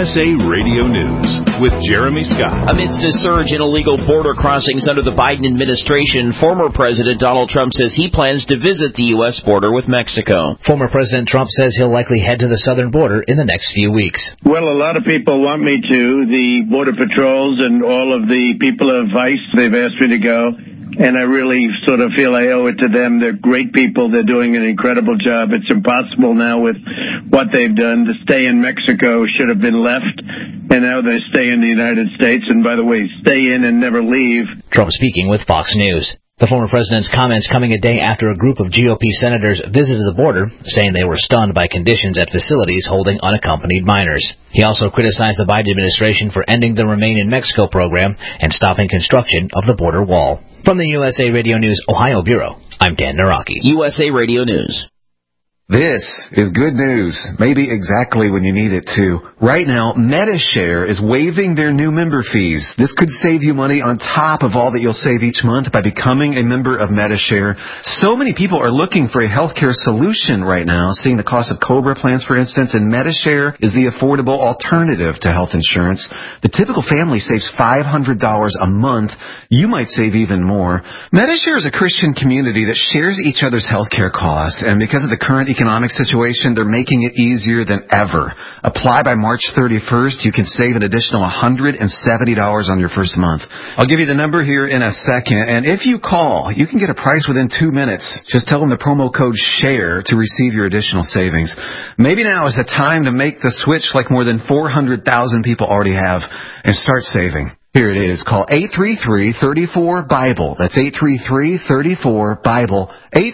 USA Radio News with Jeremy Scott. Amidst a surge in illegal border crossings under the Biden administration, former President Donald Trump says he plans to visit the U.S. border with Mexico. Former President Trump says he'll likely head to the southern border in the next few weeks. Well, a lot of people want me to. The Border Patrols and all of the people of ICE, they've asked me to go. And I really sort of feel I owe it to them. They're great people. They're doing an incredible job. It's impossible now with what they've done. To stay in Mexico should have been left, and now they stay in the United States. And by the way, stay in and never leave. Trump speaking with Fox News. The former president's comments coming a day after a group of GOP senators visited the border, saying they were stunned by conditions at facilities holding unaccompanied minors. He also criticized the Biden administration for ending the Remain in Mexico program and stopping construction of the border wall. From the USA Radio News Ohio Bureau, I'm Dan Naraki. USA Radio News. This is good news, maybe exactly when you need it to. Right now, Medi-Share is waiving their new member fees. This could save you money on top of all that you'll save each month by becoming a member of Medi-Share. So many people are looking for a healthcare solution right now, seeing the cost of COBRA plans, for instance, and Medi-Share is the affordable alternative to health insurance. The typical family saves $500 a month. You might save even more. Medi-Share is a Christian community that shares each other's healthcare costs, and because of the current economic situation, they're making it easier than ever. Apply by March 31st. You can save an additional $170 on your first month. I'll give you the number here in a second, and if you call, you can get a price within 2 minutes. Just tell them the promo code SHARE to receive your additional savings. Maybe now is the time to make the switch like more than 400,000 people already have and start saving. Here it is. Call 833-34-BIBLE. That's 833-34-BIBLE.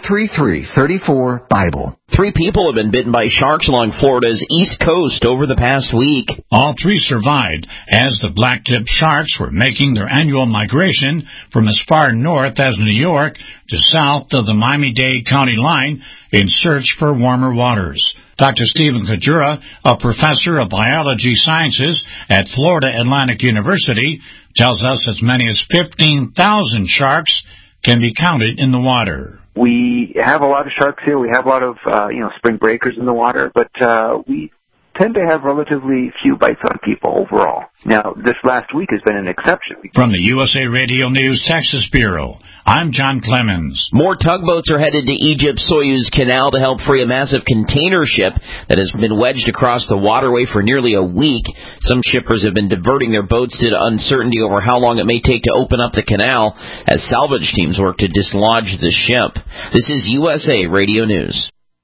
833-34-BIBLE. 3 people have been bitten by sharks along Florida's east coast over the past week. All 3 survived as the black-tipped sharks were making their annual migration from as far north as New York to south of the Miami-Dade County line in search for warmer waters. Dr. Stephen Kajura, a professor of biology sciences at Florida Atlantic University, tells us as many as 15,000 sharks can be counted in the water. We have a lot of sharks here. We have a lot of, spring breakers in the water, but we tend to have relatively few bites on people overall. Now, this last week has been an exception. From the USA Radio News Texas Bureau, I'm John Clemens. More tugboats are headed to Egypt's Suez Canal to help free a massive container ship that has been wedged across the waterway for nearly a week. Some shippers have been diverting their boats due to uncertainty over how long it may take to open up the canal as salvage teams work to dislodge the ship. This is USA Radio News.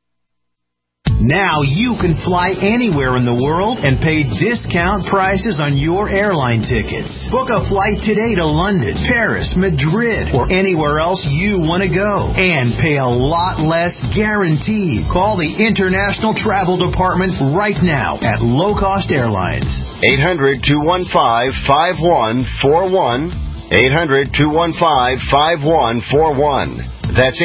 Now you can fly anywhere in the world and pay discount prices on your airline tickets. Book a flight today to London, Paris, Madrid, or anywhere else you want to go. And pay a lot less guaranteed. Call the International Travel Department right now at Low Cost Airlines. 800-215-5141. 800-215-5141. That's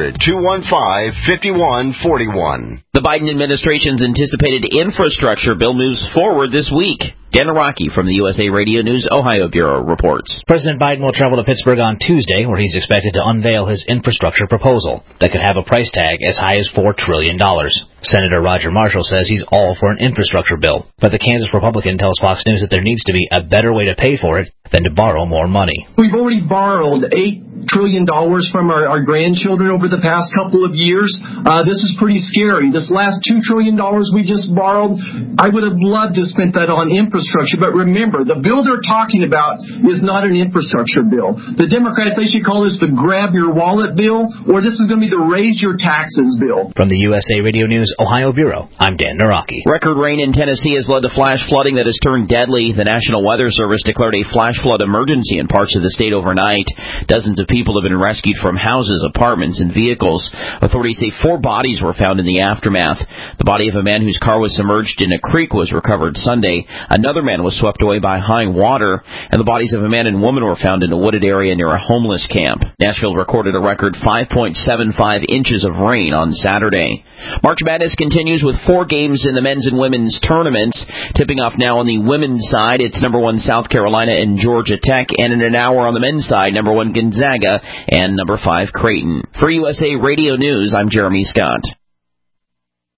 800-215-5141. The Biden administration's anticipated infrastructure bill moves forward this week. Dan Araki from the USA Radio News Ohio Bureau reports. President Biden will travel to Pittsburgh on Tuesday, where he's expected to unveil his infrastructure proposal that could have a price tag as high as $4 trillion. Senator Roger Marshall says he's all for an infrastructure bill, but the Kansas Republican tells Fox News that there needs to be a better way to pay for it than to borrow more money. We've already borrowed $8 trillion from our grandchildren over the past couple of years. This is pretty scary. This last $2 trillion we just borrowed, I would have loved to have spent that on infrastructure. But remember, the bill they're talking about is not an infrastructure bill. The Democrats, they should call this the grab your wallet bill, or this is going to be the raise your taxes bill. From the USA Radio News Ohio Bureau, I'm Dan Naraki. Record rain in Tennessee has led to flash flooding that has turned deadly. The National Weather Service declared a flash flood emergency in parts of the state overnight. Dozens of people have been rescued from houses, apartments, and vehicles. Authorities say 4 bodies were found in the aftermath. The body of a man whose car was submerged in a creek was recovered Sunday. Another man was swept away by high water, and the bodies of a man and woman were found in a wooded area near a homeless camp. Nashville recorded a record 5.75 inches of rain on Saturday. March Madness continues with 4 games in the men's and women's tournaments. Tipping off now on the women's side, it's number 1 South Carolina and Georgia Tech, and in an hour on the men's side, number 1 Gonzaga and number 5 Creighton. For USA Radio News, I'm Jeremy Scott.